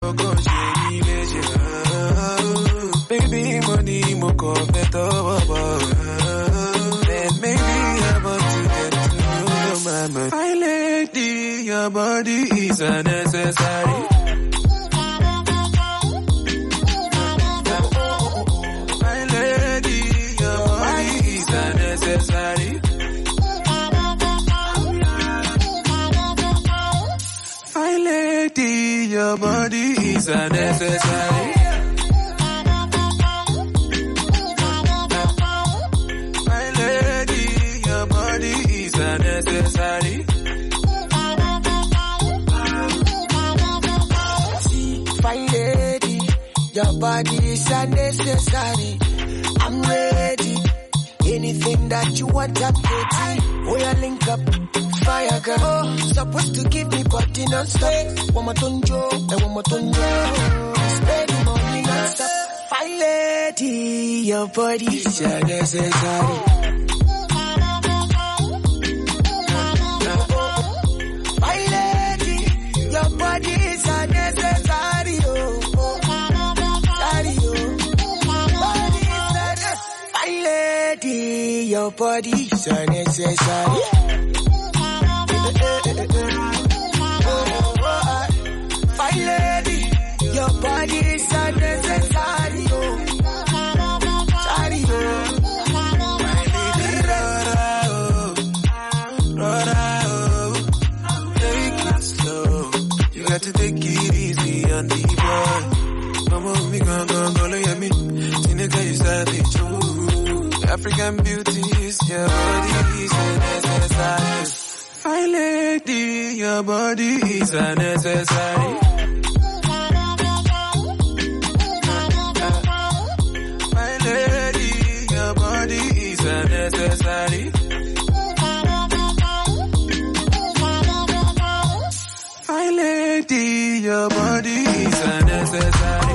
Baby, money, more better. Then maybe I want to get to know my man. My lady, your body is unnecessary. My lady, your body is unnecessary. My lady, your body is unnecessary. Unnecessary. See, fine lady, your body is unnecessary. I'm ready. Anything that you want, I'm ready. Oh, yeah, link up, fire girl. Oh, supposed to give me body non-stop. One more tonjo, and one more tonjo. Spend money non-stop. Fine lady, your body is unnecessary. Your body is unnecessary, oh. Sorry, oh. Body is unnecessary. My lady, your body is unnecessary. My lady, your body is unnecessary, oh. Sorry, oh. My lady, got to take it easy on the boy. Mama, me go look at me. Senegal, you savage, ooh. African beauties, your body is unnecessary. My lady, your body is unnecessary. My lady, your body is unnecessary. My lady, your body is unnecessary.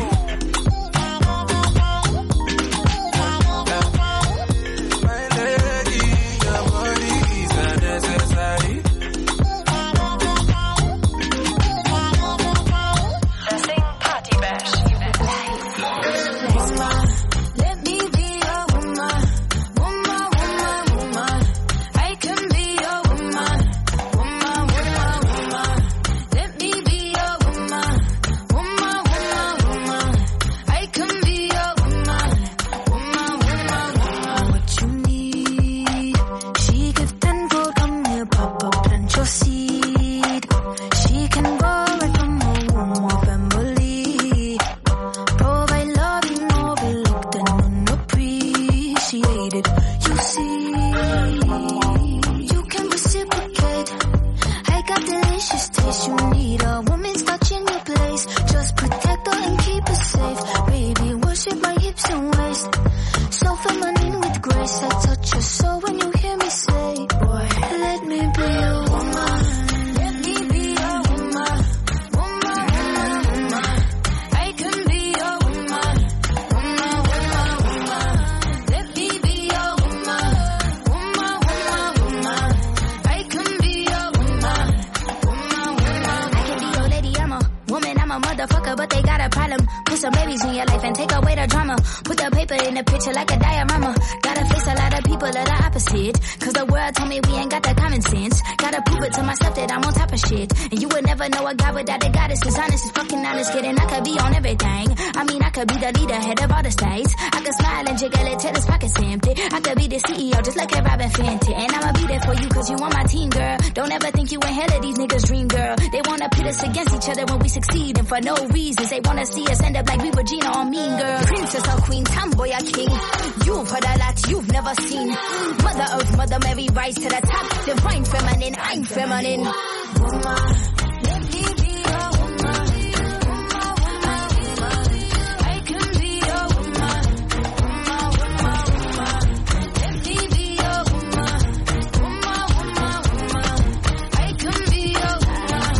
My lady, your body is unnecessary. Sing Party Bash. Woman, let me be your woman. Woman, woman, woman. I can be your woman. Woman, woman, woman. Let me be your woman. Woman, woman, woman. I can be your woman. Woman, woman, woman. What you need? She give 10 gold, come here, pop up, plant your seed. She can go right from her womb or family. Provide love, you know, be looked and unappreciated. You see, you can reciprocate. I got delicious taste. You need a woman's touch in your place. Just protect her and keep her safe. Baby, worship my hips and waist. So feminine with grace. I touch your soul when you hear me say, boy, let me be your woman. Let me be your woman. Woman, woman, woman. I can be your woman. Woman, woman, woman. Let me be your woman. Woman, woman, woman. I can be your woman. Woman, woman. I can be your lady, I'm a woman, I'm a motherfucker, but they got a problem. Put some babies in your life and take away the drama. Put the paper in the picture like a diorama. Gotta face a lot of people that are opposite. Cause the world told me we ain't got the common sense. Gotta prove it to myself that I'm on top of shit. And you would never know a guy without a goddess. Is honest, is fucking honest, kidding. I could be on everything. I mean, I could be the leader, head of all the states. I could smile and jiggle it till his pockets empty. I could be the CEO just like a Robin Fenty. And I'ma be there for you cause you on my team, girl. Don't ever think you ain't hell of these niggas' dream, girl. They wanna pit us against each other when we succeed. And for no reasons, they wanna see us end up like we Regina or Mean Girl. Princess or Queen, Tomboy or King. You've heard a lot you've never seen. Mother Earth, Mother Mary, rise to the top. Divine feminine, I'm feminine. Woman, let me be your woman. Woman, woman, woman. I can be your woman. Woman, woman, woman. Let me be your woman. Woman, woman, woman. I can be your woman.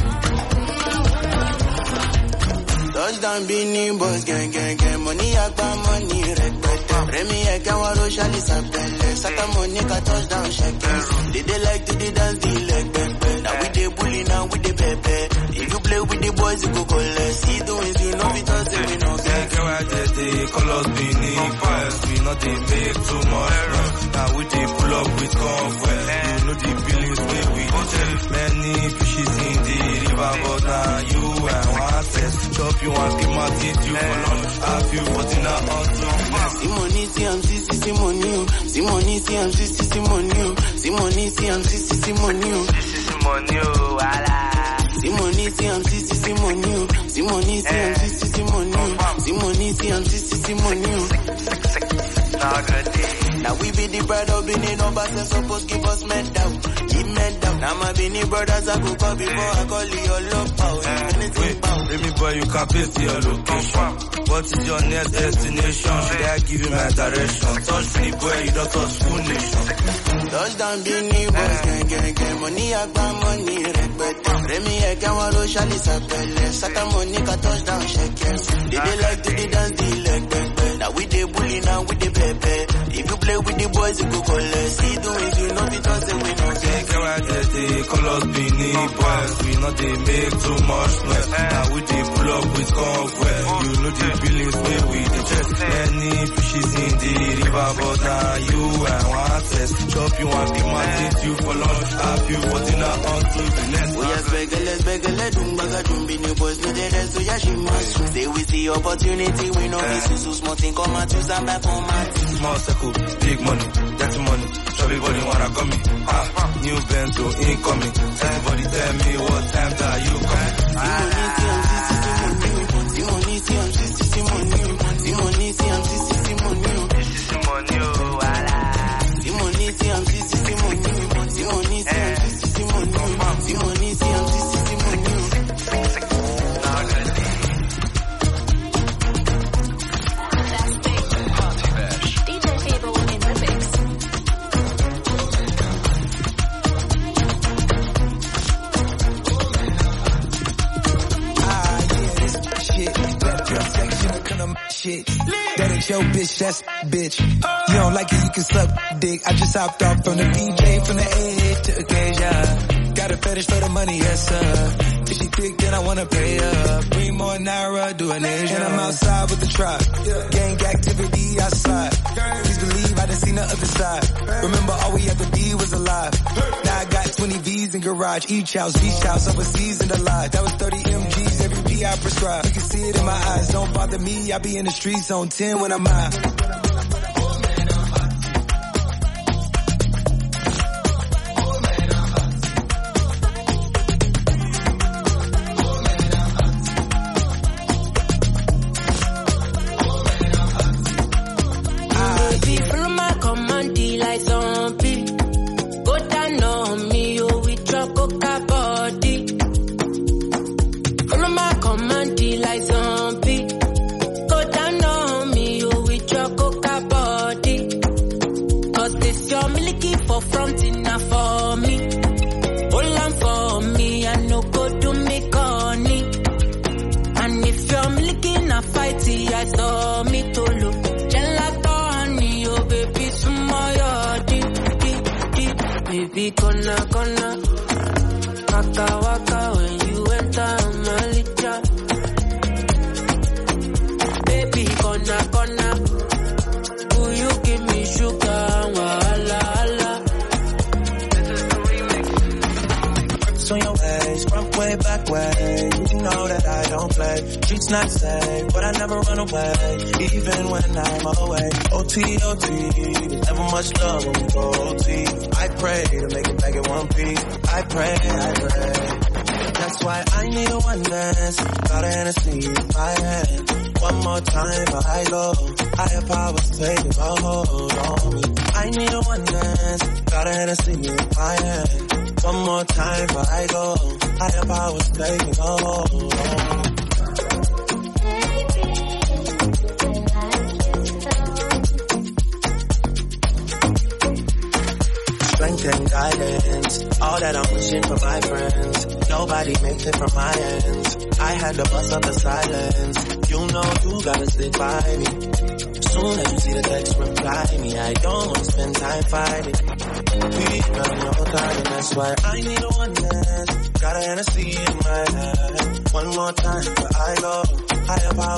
Touchdown, Beanie Boys, gang, gang, gang. Money, agba, money, red, red. Remy, I can want to shall is a pele. Sata Monica, touchdown, shakers. They like to dance the leg, baby. Now we the bully, now we the pepe. If you play with the boys, you go call us. See the wins, you fit us say we no get. Get why they call us beneath boys. We not they make too much noise. Now we they pull up with comfort. You know the feelings where we take. Many fishes in the river, but now you and one test. Chop you and keep my teeth you for lunch. I feel what in a hustle. Simoni, CMC, Simoni, Simoni, CMC, Simoni, Simoni, CMC, Simoni, Simoni, wala. Simoni, CMC, Simoni, Simoni, CMC, Simoni, Simoni, CMC, Simoni. Now we be the bride of Benin, no but they supposed give us men down, give men down. Now my Benin brothers I go call before I call your love power. Anything power. Baby boy, you can paste your location. What is your next destination? Should I give you my direction? Touch me boy, you don't touch full nation. Touchdown Benin boys, gang, money I got money, respect. Remy I can wallow Charlie Sapele, Saka Monica touchdown shakers. They like to the dance, the leg, now we the bully, now we the pepe. If you play with the boys, you go call us. See do if you know because they we know. Get why they call us beneath boys. We not they make too much noise. Now we they pull up with comfort. You know the feelings where we the chest. Many fishes in the river, but now you and one test. Chop you and keep my teeth you for lunch. I feel what in a hunt to the next. We are begele, dumbaga, dumbini boys, no they rest, so yeah, she must. Say we see opportunity, we know this is so small thing, come out to some back for my small circle, big money, dirty money. Everybody wanna come in. New Benzo incoming. Everybody tell me what time that you coming. Simoni, Simoni, Simoni, Simoni, wala. Simoni, Simoni, Simoni, Simoni, Simoni, Simoni. DJ Table in the mix. Shit. That ain't your bitch, that's bitch. You don't like it, you can suck dick. I just hopped off from the BJ, from the A to Acacia. Got a fetish for the money, yes sir. If she thick, then I wanna pay her. Bring more Naira, do an Asia. And I'm outside with the tribe. Gang activity outside. Please believe I done seen the other side. Remember all we had to be was alive. Now I got 20 V's in garage. Each house, beach house, overseas and alive. That was 30 MGs, every P I prescribe. You can see it in my eyes, don't bother me. I be in the streets on 10 when I'm out. Not safe, but I never run away, even when I'm away. OT, there's never much love when we go OT. I pray to make it back in one piece. I pray. That's why I need a one dance. Got a Hennessy in my hand. One more time before I go. Higher powers taking a hold on me. I need a one dance. Got a Hennessy in my hand. One more time before I go. Higher powers taking a hold on me. Strength and guidance, all that I'm wishing for my friends. Nobody makes it from my ends. I had to bust up the silence. You know you gotta stick by me. Soon as you see the text, reply me. I don't wanna spend time fighting. We run your time, and that's why I need a one dance. Got a Hennessy in my hand. One more time before I go. Higher power.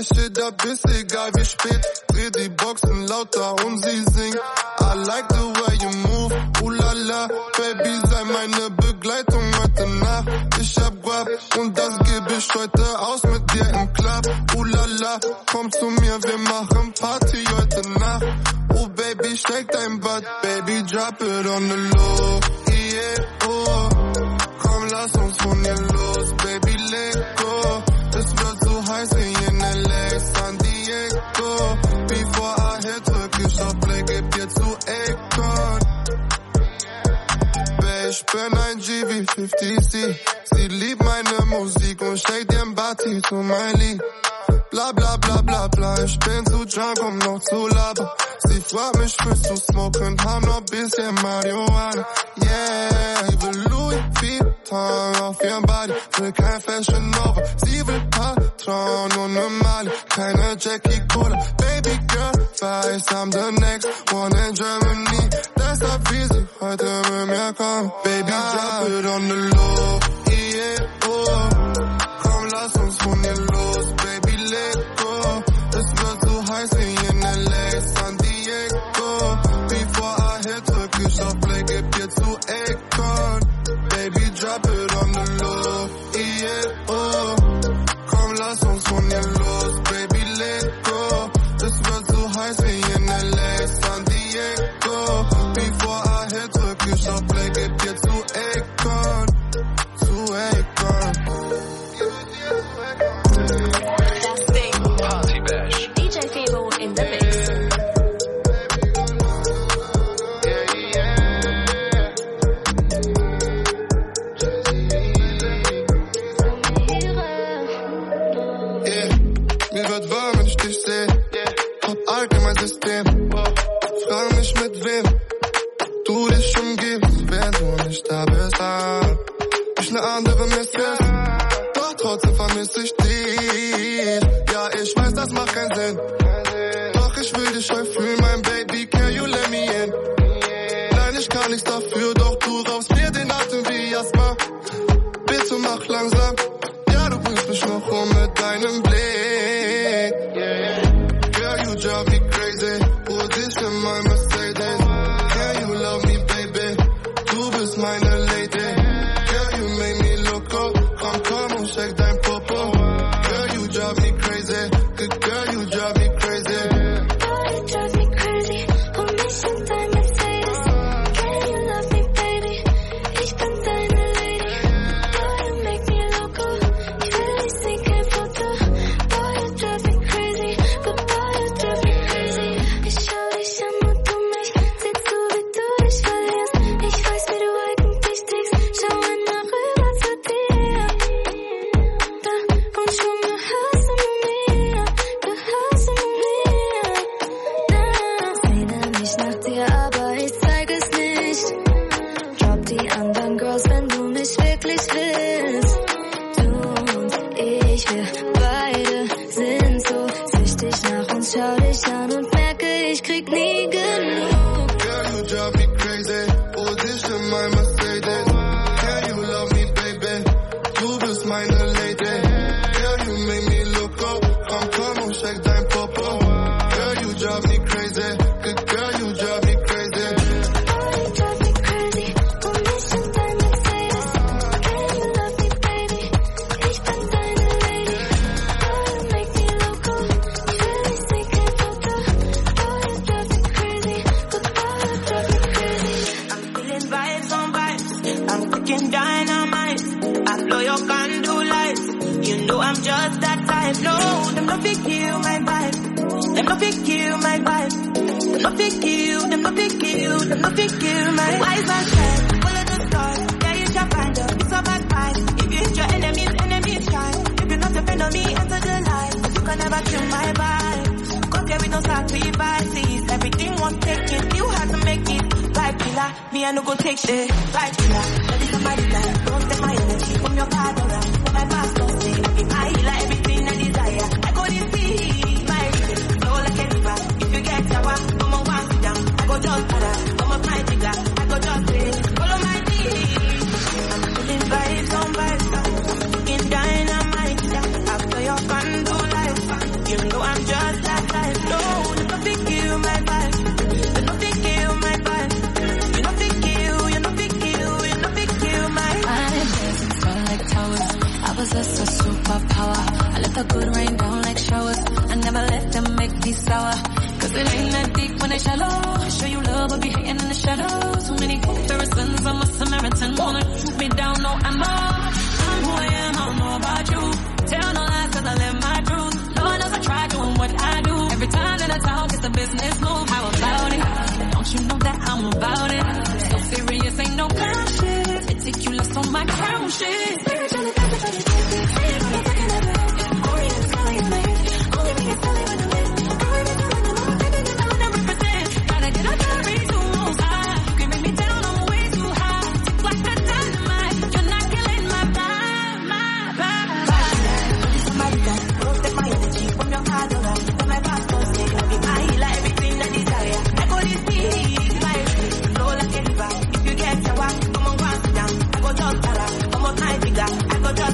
Fläche, da bist egal wie spät. Dreh die Boxen lauter und sie singt. I like the way you move, ulala. Baby, sei meine Begleitung heute Nacht. Ich hab Guap und das gebe ich heute aus mit dir im Club. Ulala, komm zu mir, wir machen Party heute Nacht. Oh Baby, shake dein Butt, Baby, drop it on the low. Yeah, oh, komm, lass uns von hier los, Baby, let go. Es wird so heiß wie in LA, San Diego. Before I hit Türkisch auf Play, geb dir zu Akon. Babe, ich bin ein G wie 50C. Sie liebt meine Musik und shake den Body zu mein Lied. Bla bla bla bla bla, ich bin zu drunk, um noch zu labern. Sie fragt mich, willst du smoken, haben noch bisschen Marihuana. Yeah, ich will Louis Vuitton auf ihrem Body, will kein Fashion Nova. Sie will Patron und ne Mali, keine Jackie Cola. Baby girl, weiß, I'm the next one in Germany. Deshalb will sie heute mit mir kommen. Baby, drop it on the low, yeah, oh. Komm, lass uns von hier los, Baby, let go. Es wird so heiß wie in LA, San Diego. Before I hit Türkisch auf Play, geb dir zu Akon. Baby, drop it on the low, yeah, oh. Komm, lass uns von hier los, Baby, let go. Es wird so heiß wie in LA, San Diego. Before I hit Türkisch auf Play, geb dir zu Akon. Zu Akon. Party Bash. DJ Febo in the mix. Mir wird warm, wenn ich dich seh. Hab Alk in mein System. Frag mich mit wem du dich umgibst, wenn du nicht da bist. Ich ne andere Mission, doch trotzdem vermiss ich dich. Ja, ich weiß, das macht keinen Sinn. Doch ich will dich heute fühlen, mein Baby, can you let me in? Nein, ich kann nichts dafür, doch du raubst mir den Atem wie Asthma. Bitte mach langsam, ja, du bringst mich noch um mit deinem Blick. Girl, you drive me crazy, hol dich in mein Mercedes. Can you love me, baby? Du bist meine Lady. Girl, you make me loco, komm und shake dein Popo. Girl, you drive me crazy, good girl, you drive me crazy. Boy, you drive me crazy. Hol mich in dein Mercedes. Can you love me, baby? Ich bin deine Lady. Boy, you make me loco. Ich will nicht sehen, kein Foto. Boy, you drive me crazy. But boy, you drive me crazy. Ich schau dich an und du mich. Sieh zu, wie du dich verlierst. Ich weiß, wie du eigentlich tickst. Schau einmal rüber zu dir. Da und schon mir hörst du mir. Du hörst du mir. Sehne mich nach dir, aber ich zeig es nicht. Drop die anderen Girls, wenn du mich wirklich willst. Du und ich, wir beide sind so süchtig nach uns. Schau dich an und merke, ich krieg nie genug. Girl, you drive me crazy, hol dich in mein Mercedes. Can you love me, baby? Du bist meine Lady. Girl, you make me loco, komm und shake dein Popo. Girl, you drive me crazy, good girl, you drive me crazy. Boy, you drive me crazy. Hol mich in dein Mercedes. Can you love me, baby? Ich bin deine Lady. Boy, you make me loco. Ich will nicht sehen, kein Foto. Boy, you drive me crazy. But boy, you drive me crazy. I'm feeling vibes on vibes. I'm cooking dynamite. I blow your candle lights. You know I'm just that type. No, them no fit kill my vibe. Them no fit kill my vibe. Them no fit kill. Them no fit kill. Them no fit kill my wise man said, follow the stars. Yeah, you shall find them. It's a bad vibe. If you hit your enemies shine. If you're not a friend of me, enter the light. You can never kill my vibe. Cause yeah, we don't sacrifices. Everything was taken. You had to make it. Vibe killer. Me, I no go take shit. Vibe killer. That is somebody that don't take my energy from your card around. From my past, don't say. I be my healer, everything I desire. I go to see my reason. Flow like a river. If you get sour, come on, one sit down. I go just para. Come up my jigger. I go just say, follow my lead. I'm feeling vibes on vibes. In dynamite. After your candle light. You I know? So many comparisons, I'm a Samaritan. Wanna shoot me down, no, I'm who I am, I don't know about you. Tell no lies cause I live my truth. Lord knows I try doing what I do. Every time that I talk, it's a business move. How about it? Don't you know that I'm about it? So serious, ain't no clown shit. Meticulous on my crown shit. Spiritually, physically, say it on the second of it. Oriented, smelling your name. Only me is selling with the list. Already selling the most, taking it down and represent. Gotta get a glory to most high. You can bring me down, I'm way too high. Tick like a dynamite. You're not killing my vibe, my vibe. Somebody that protect my energy from your heart, from my past, be my healer, everything I desire. I go this peace, my flow like a river. If you get sour, come on, go and sit down. I go just para, come on, my bigger. I go just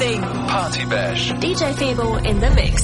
Introducing Party Bash. DJ Feeble in the mix.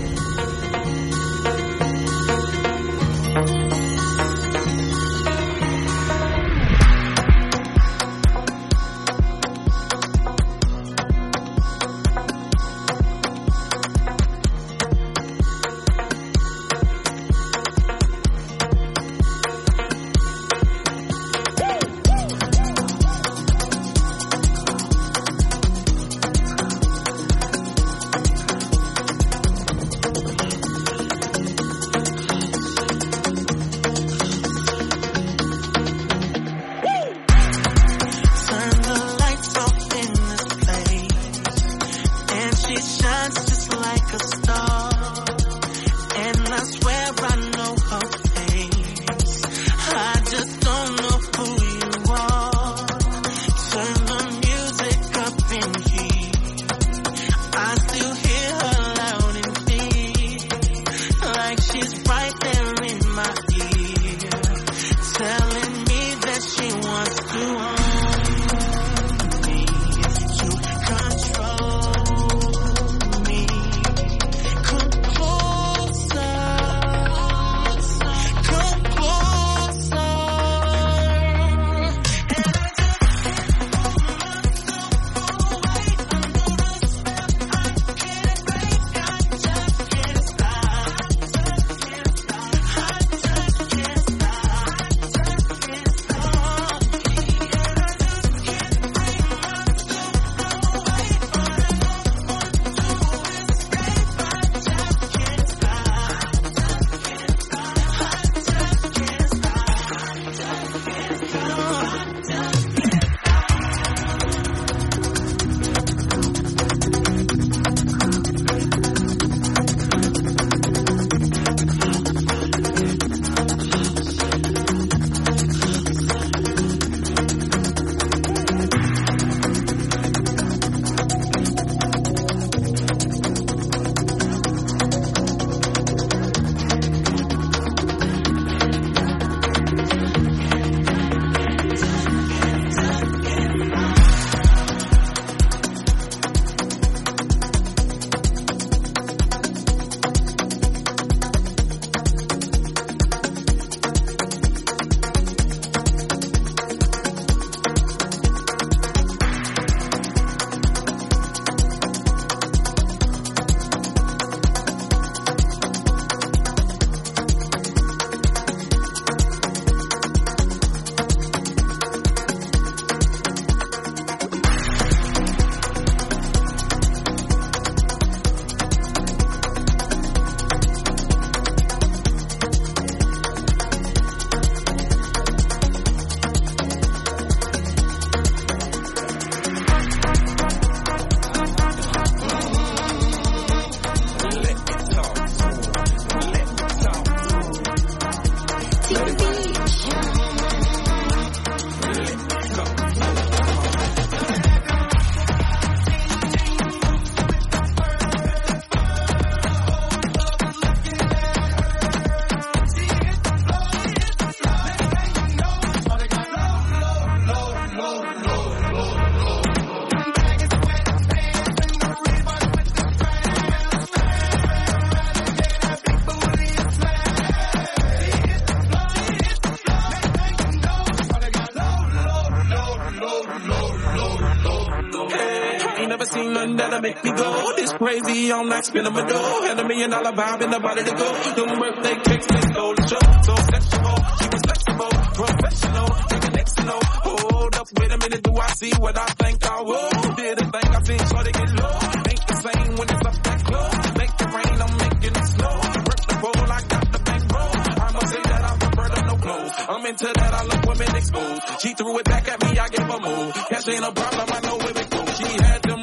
That'll make me go this crazy all night, spinning my dough. Had $1 million vibe in the body to go. Them birthday cakes, they stole the show. So sexual, she was flexible, professional, taking next to know. Hold up, wait a minute, do I see what I think I will? Did a thing I seen, so they get low. Ain't the same when it's up that close. Make it rain, I'm making it snow. Work the pole, I got the bankroll. I must say that I prefer to no clothes. I'm into that, I love women exposed. She threw it back at me, I gave her move. Cash ain't a problem, I know where it goes. She had them.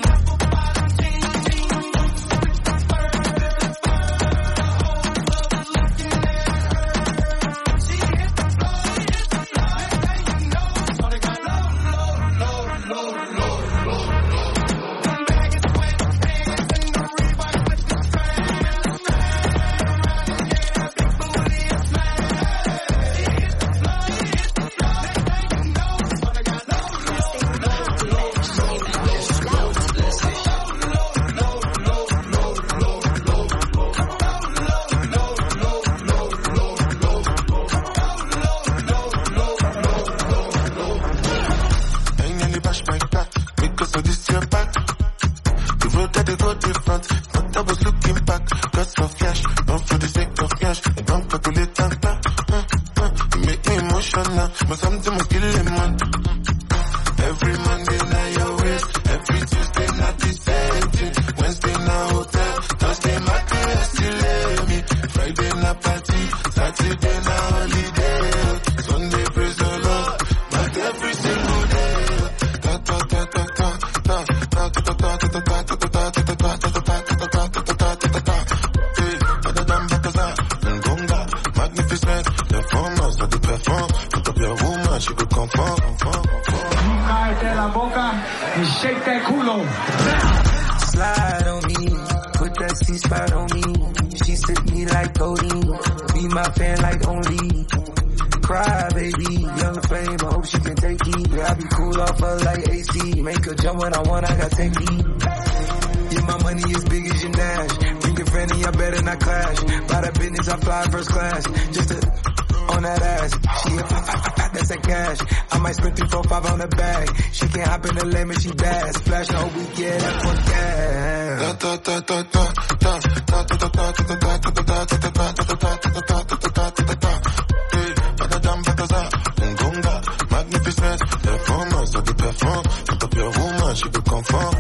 cash my car. Because of this your back. The road that they go different. But I was looking back. Cause of cash, not for the sake of cash. I don't calculate and you make me emotional. But something will kill him, man. Every Monday now your waist. Every Tuesday not the same thing. Wednesday now hotel. Thursday market still let me. Friday na party. Saturday na holiday. Sunday praise the Lord. But every single day. Magnificent. Performance that the perform. Put up your woman, she could confirm. Cállate la boca and shake that culo. Slide on me, put that C-spot on me. She sip me like codeine, be my fan like only. Cry, baby, young flame, I hope she can take heat. Yeah, I be cool off her like AC. Make her jump when I want, I got 10 deep. Yeah, my money is big as your Nash. Bring a friend and I better not clash. By the business, I fly first class. Just to on that ass. She that's that cash. I might spend 3, 4, 5 on the bag. She can't hop in the lane and she bad. Splash the whole week, yeah, that's for Magnificent, performance that the perform. Put up your woman, she could confirm.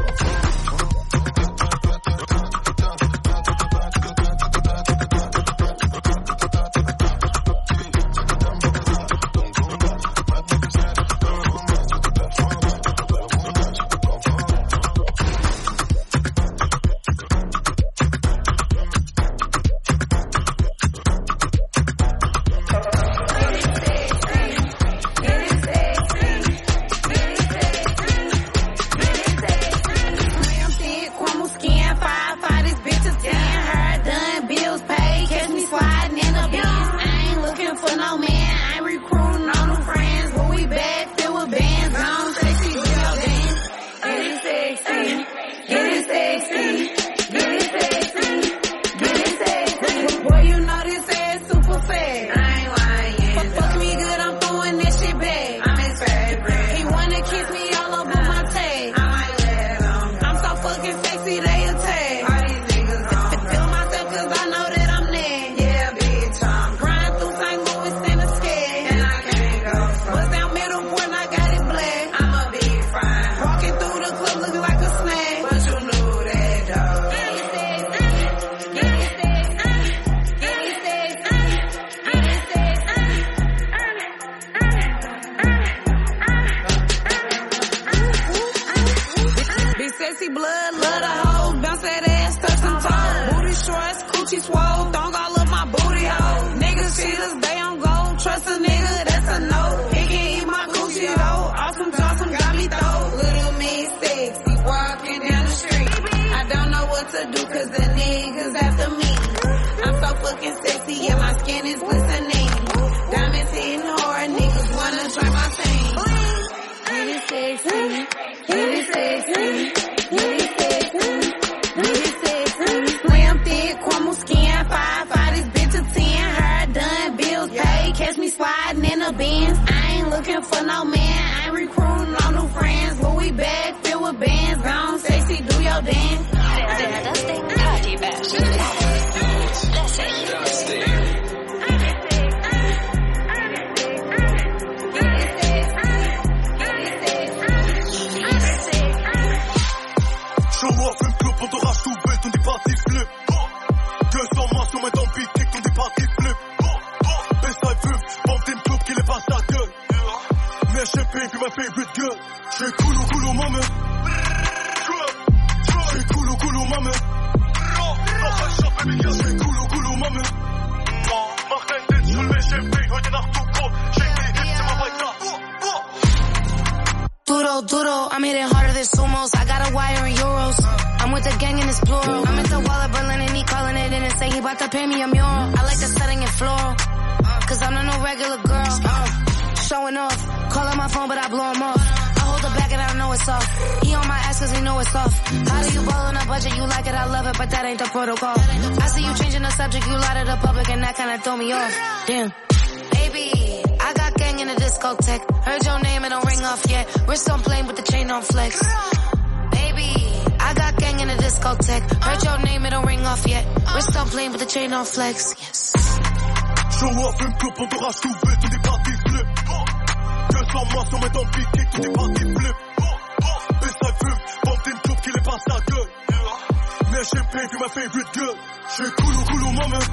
Duro, I'm hitting harder than sumos. I got a wire in euros. I'm with the gang in this plural. I'm at the wall of Berlin and he calling it in and say he about to pay me a mural. I like the setting in floral. Cause I'm not no regular girl. Showing off. Call on my phone but I blow him off. I hold the back and I know it's off. He on my ass cause he know it's off. How do you ball on a budget? You like it, I love it, but that ain't the protocol. I see you changing the subject, you lie to the public and that kinda throw me off. Damn. Baby, I got gang in the discotheque. Heard your name and don't ring off yet. Wrist on plane with the chain on flex. Baby, I got gang in the discotheque. Heard your name and don't ring off yet. Wrist on plane with the chain on flex. Yes. Show off une club, entourage tout fait, tout est parti flip. 200 mois sur mes dents piquées, tout est parti flip. Bitch I fume, bombe une coupe qui les passe la gueule. Mais j'ai payé my favorite girl. J'suis cool au moment.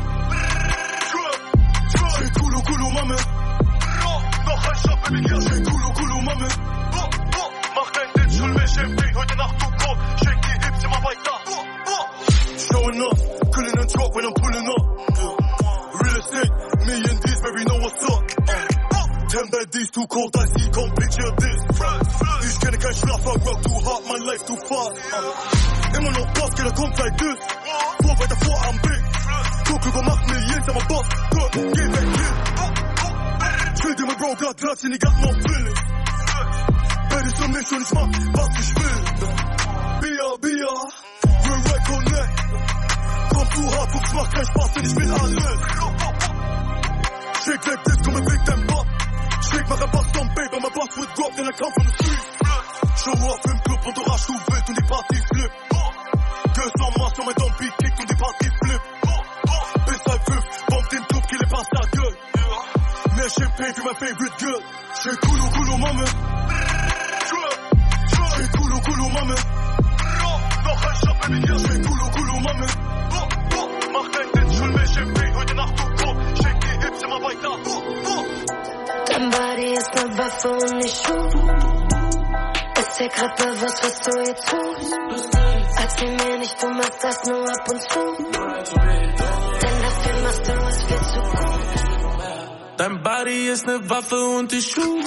J'suis cool au moment. Noch ein Shop, baby girl. J'suis cool au moment. Mach dein Ding, schul mir Champagne, heute Nacht du Kopf. Shake die Hips, immer weiter. Showing off, cooling and drop when I'm pulling up. Real estate, me and these, baby know what's up. Damn that these too cold, I see, come picture this. Ich kenne kein Schlaf, I work too hard, my life too fast. Immer noch Boss, jeder kommt like this. Vor, weiter vor, am Big. Guck, über macht Millions, I'm a boss. Good, geh weg, hit. Chill dir, mein Bro, got Platz, and he got no feelings. Beide für mich und ich mach, was ich will. Bia, real right connect. Komm zu hart, guck's, macht keinen Spaß, denn ich will alles. Shake like this, komm, big them butt. Shake, mach ein Bust on Baby, my boss with drop, then I come from the street. Show off im Club, entourage tout wild und die Party flip. 200 mois sur mes dents piquées, und die Party flip. Bis halb 5, bombe den Club qui les passe la gueule. Mehr Champagne für my favorite girl. J'suis cool au moment. J'suis cool au moment. Noch ein Shop, baby girl. J'suis cool au moment. Mach dein Ding, schul mir Champagne, heute Nacht du Kopf. Shake die Hips, immer weiter. Dein Body ist ne Waffe und nicht Schuh. Ist dir grad bewusst, was du jetzt tust? Erzähl mir nicht, du machst das nur ab und zu. Denn dafür machst du es viel zu gut. Dein Body ist ne Waffe und ich Schuh.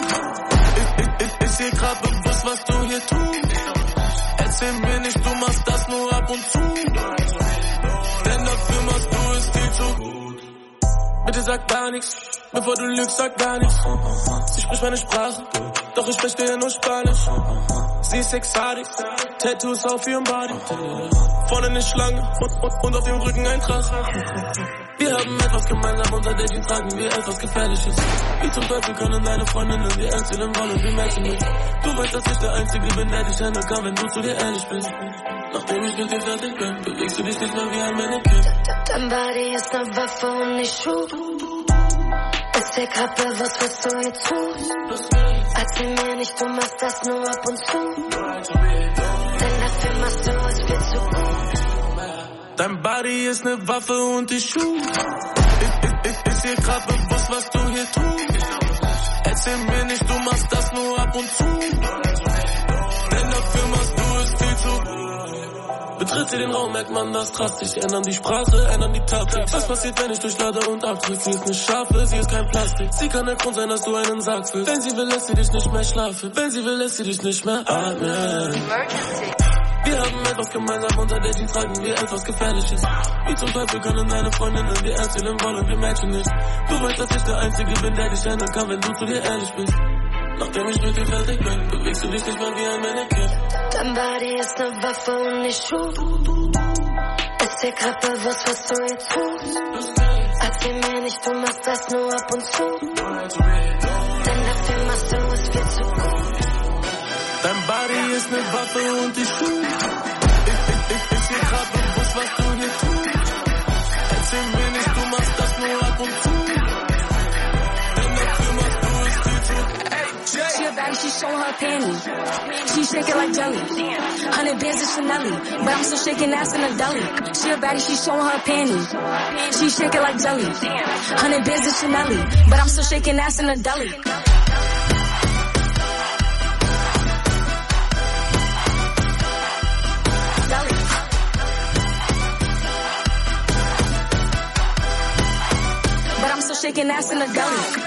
Ist dir grad bewusst, was du hier tust? Erzähl mir nicht, du machst das nur ab und zu. Denn dafür machst du es viel zu gut. Bitte sag gar nichts, bevor du lügst, sag gar nichts. Sie spricht meine Sprache, doch ich spreche dir nur Spanisch. Sie ist exotisch, Tattoos auf ihrem Body. Vorne eine Schlange und auf ihrem Rücken ein Drache. Wir haben etwas gemeinsam, unser Dating tragen wir etwas Gefährliches. Wie zum Teufel können deine Freundinnen dir erzählen wollen, wir matchen nicht. Du weißt, dass ich der Einzige bin, der dich handeln kann, wenn du zu dir ehrlich bist. Nachdem ich mit dir fertig bin, bewegst du dich nicht mehr wie ein Mannequin. Dein Body ist ne Waffe und nicht Schuh. Ist dir grad bewusst, was du jetzt tust? Erzähl mir nicht, du machst das nur ab und zu. Denn dafür machst du es viel zu gut. Dein Body ist ne Waffe und ich Schuh. Ist dir grad bewusst, was du hier tust? Erzähl mir nicht, du machst das nur ab und zu. Denn dafür machst du es viel zu gut. Betritt sie den Raum, merkt man das drastisch. Ändern die Sprache, ändern die Taktik. Was passiert, wenn ich durchlade und abdrück? Sie ist ne Schafe, sie ist kein Plastik. Sie kann der Grund sein, dass du einen Sarg fühlst. Wenn sie will, lässt sie dich nicht mehr schlafen. Wenn sie will, lässt sie dich nicht mehr atmen. Wir haben etwas gemeinsam, unser Dating tragen wir etwas Gefährliches. Wie zum Teufel können deine Freundinnen dir erzählen wollen, wir matchen nicht. Du weißt, dass ich der Einzige bin, der dich handeln kann, wenn du zu dir ehrlich bist. Nachdem ich mit dir fertig bin, bewegst du dich nicht mehr wie ein Mannequin. Dein Body ist ne Waffe und nicht Schuh. Ist dir grad bewusst, was du jetzt tust? Erzähl mir nicht, du machst das nur ab und zu. Denn dafür machst du es viel zu gut. Dein Body ist ne Waffe und ich Schuh. Ist dir grad bewusst, was du hier tust? Erzähl mir nicht, du machst das nur ab und zu. Denn dafür machst du es viel zu gut. She a baddie, she showing her panties. She shake it like jelly. 100 bands of Chanel, but I'm still shaking ass in a deli. She a baddie, she showing her panties. She shake it like jelly. 100 bands of Chanel, but I'm still shaking ass in a deli. But I'm still shaking ass in a deli.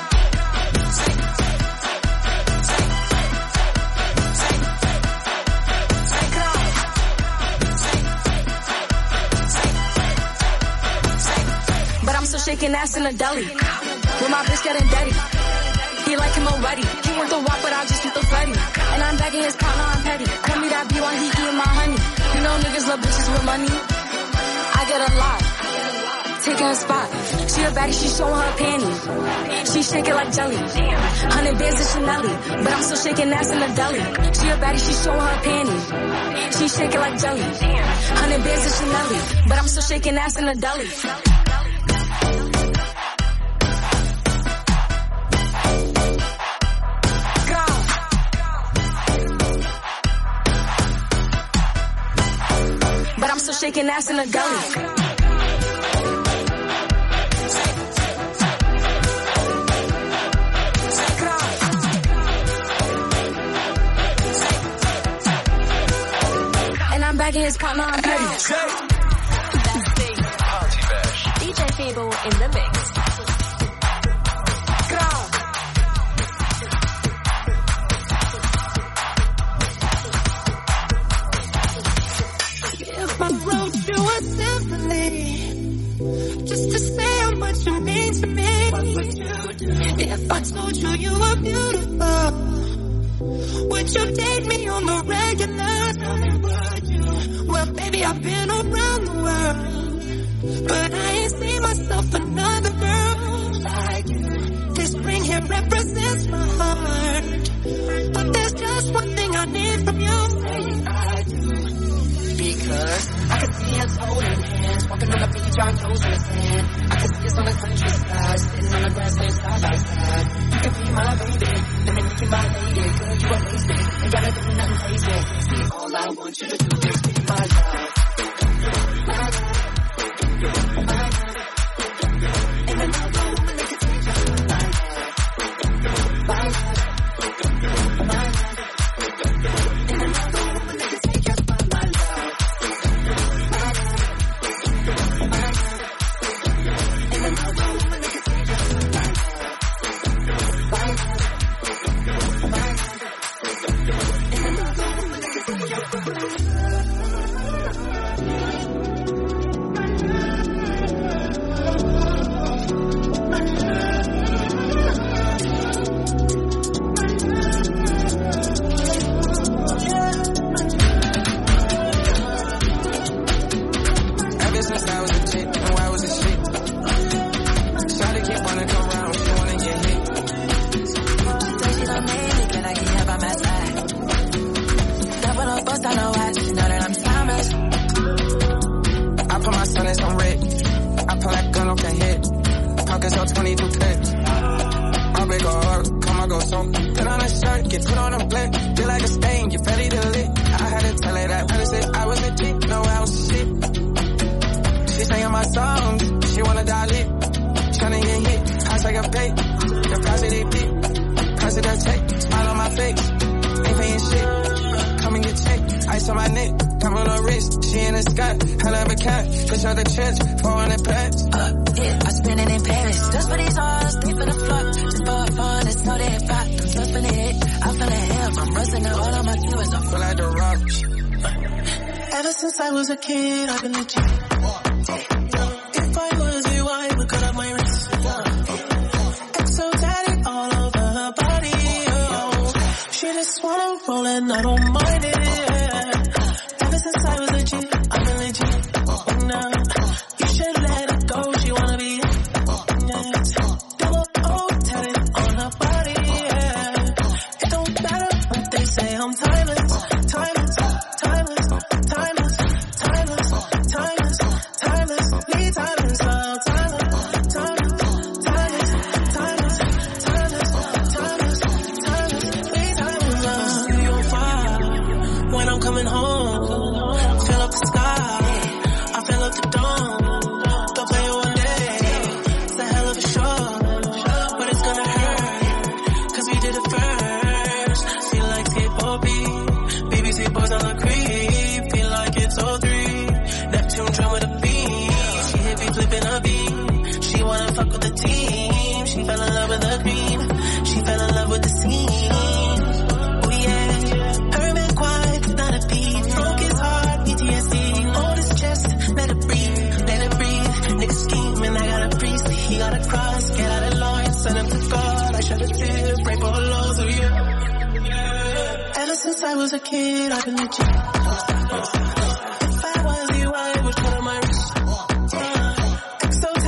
Shaking ass in a deli. With my bitch getting dirty. He like him already. He want the walk, but I just want the Freddy. And I'm back in his partner, I'm petty. Call me that B while he eating my honey. You know niggas love bitches with money. I get a lot. taking her spot. She a baddie, she showing her panties. She shaking like jelly. 100 bands of Chanel, but I'm still shaking ass in the deli. She a baddie, she showing her panties. She shaking like jelly. 100 bands of Chanel, but I'm still shaking ass in the deli. But I'm still shaking ass in the deli. Back in his partner, I'm petty. DJ Fable in the mix. If I wrote you a symphony, just to say how much you mean to me, what would you do? If I told you you were beautiful, would you date me on the regular? Well, baby, I've been around the world, but I ain't seen myself another girl like you. This ring here represents my heart, but there's just one thing I need from you. Say I do, because I can see us holding hands, walking on the beach, our toes in the sand. I can see us on the countryside, sitting on the grass, laying side by side. You can be my baby, let me make you my lady. Girl, you amazing, ain't gotta do nothing crazy. See, all I want you to do is be my love. My love. My love. And another woman that can take you. My love. My love. My love. And another woman that can take you. My love. My love. My love. And another woman that can take you. My love. My love. I was a kid, I've been legit. If I was you, I would cut up my wrist. XO tatted all over her body. Oh, she just wanna roll and I don't mind it. Ever since I was a kid, I've been legit. Now you should let it go. She wanna be next. Double O tatted on her body. It don't matter what they say, I'm timeless. Timeless, timeless, timeless. Since I was a kid, I've been legit. If I was you, I would cut on my wrist. XO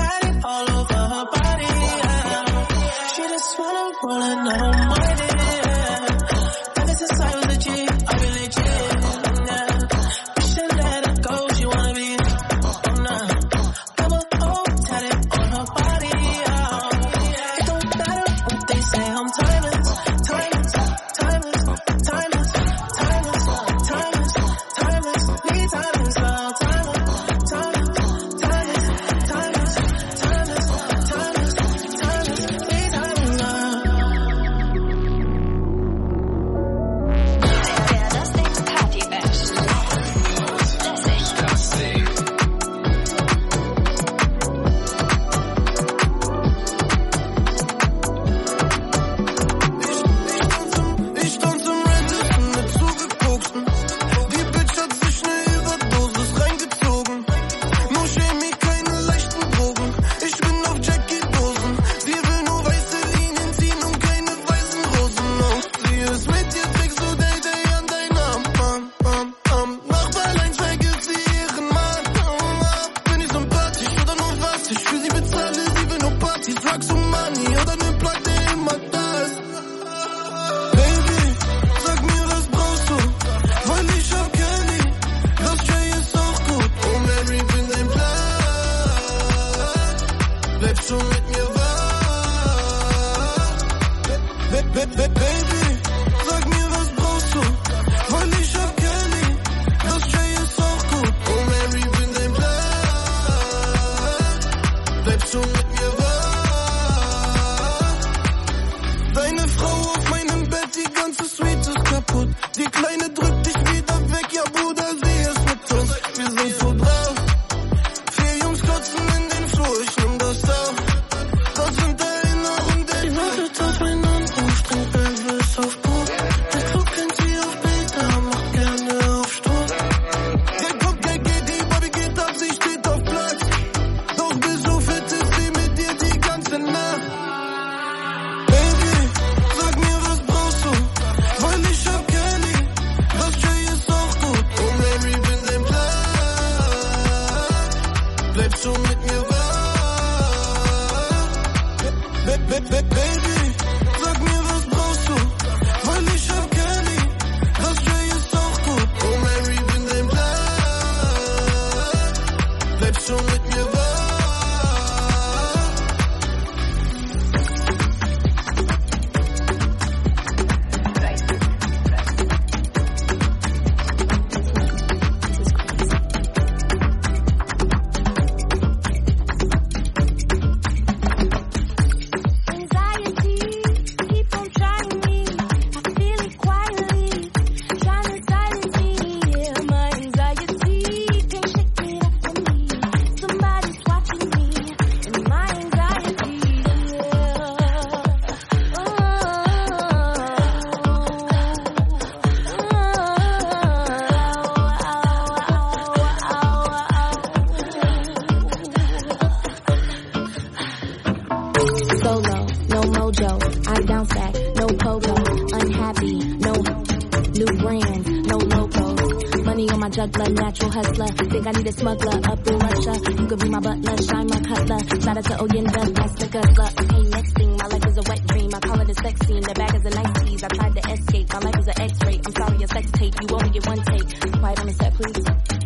brands, no logos. Money on my juggler, natural hustler. Think I need a smuggler up in Russia. You could be my butler, shine my cutler. Shout out to Oyenda, that's the guzzler. Hey, next thing, my life is a wet dream. I call it a sex scene. The bag is a nice tease. I tried to escape. My life is an X-ray. I'm sorry, a sex tape. You only get one take. Quiet on the set, please.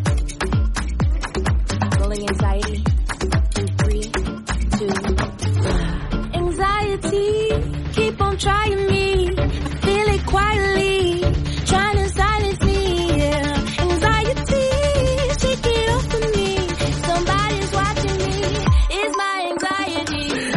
Rolling anxiety. 3, 2, 1. Anxiety, keep on trying me. I feel it quietly, trying to silence me. Yeah. Anxiety, shake it off of me. Somebody's watching me. It's my anxiety.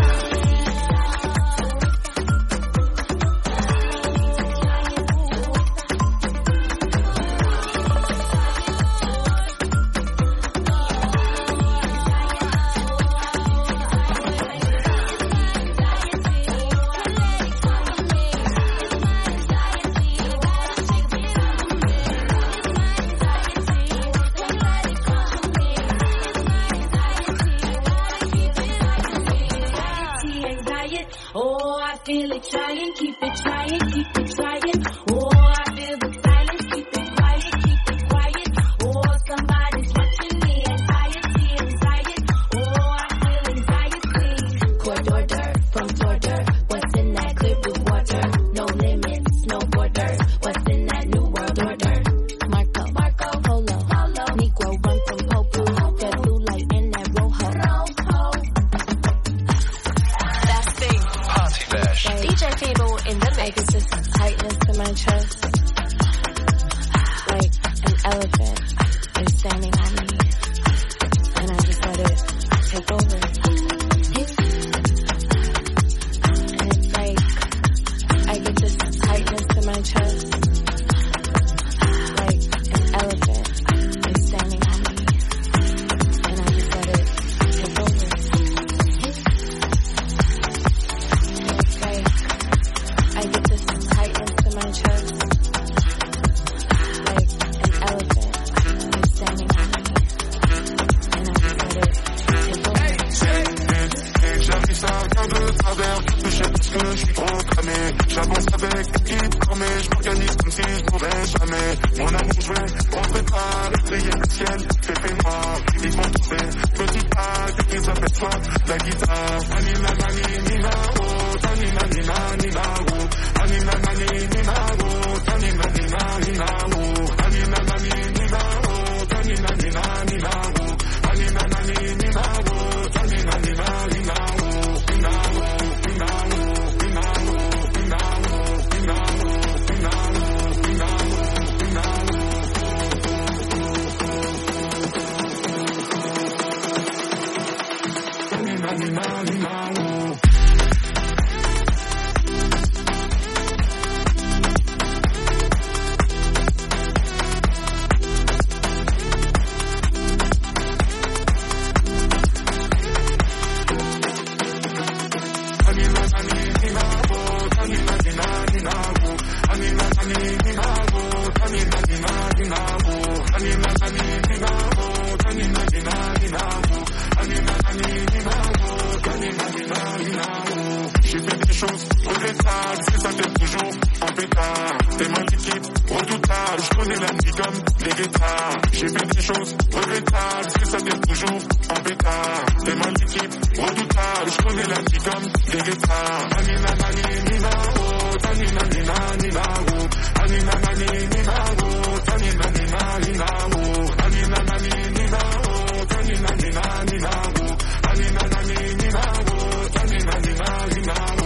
Oh, I feel it trying, keep it trying, keep it trying. Oh, I feel the silence, keep it quiet. Oh, somebody's watching me. Anxiety. Oh, I feel anxiety. Corridor dirt, front door dirt. What's in that clear blue water? No limits, no borders. What's in that new world order? Marco, Polo, Negro, run from Popo. That blue light in that rojo. DJ Fable in the mix. It's just tightness in my chest, like an elephant is standing on me, and I just let it take over. And it's like I get this tightness in my chest, like an elephant is standing on me, and I just let it take over. I get this tightness in my chest, like an elephant is standing on me, and I just let it take over. J'appuie ça vient de travers, je sais parce que je suis trop cramé. J'avance avec l'équipe cramée, je m'organise comme si je mourrais jamais. Mon amour, je vais rentrer pas, l'étrier le ciel, fait noir, ils vont tomber. Petit pas, dès qu'ils appellent toi, la guitare. Anina nani nina oh, tanina nina nina oh. Anina nani nina oh, tanina nina nina oh. Anina nani nina oh, tanina nina nina oh. Anina nani nina oh, tanina nina nina oh. J'ai fait des choses regrettables, c'est ça t'es toujours en pétard. T'es mon équipe redoutable, je connais la nuit comme les guetards. J'ai fait des choses regrettables, c'est ça t'es toujours en pétard. T'es mon équipe redoutable, je connais la nuit comme les guetards. Anina nani nina oh, tanina nina nina oh. Anina nani nina oh, tanina nina nina oh. Anina nani nina oh, tanina nina nina oh. Anina nani nina oh, tanina nina nina oh.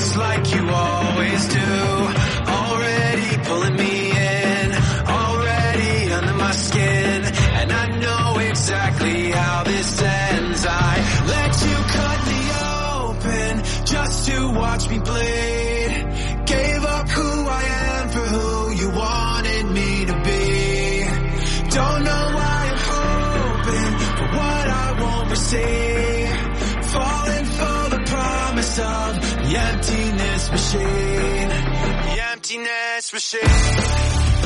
just like you always do. Already pulling me in, already under my skin, and I know exactly how this ends. I let you cut me open just to watch me bleed. Gave up who I am for who you wanted me to be. Don't know why I'm hoping for what I won't receive. Falling for the promise of the emptiness machine. The emptiness machine.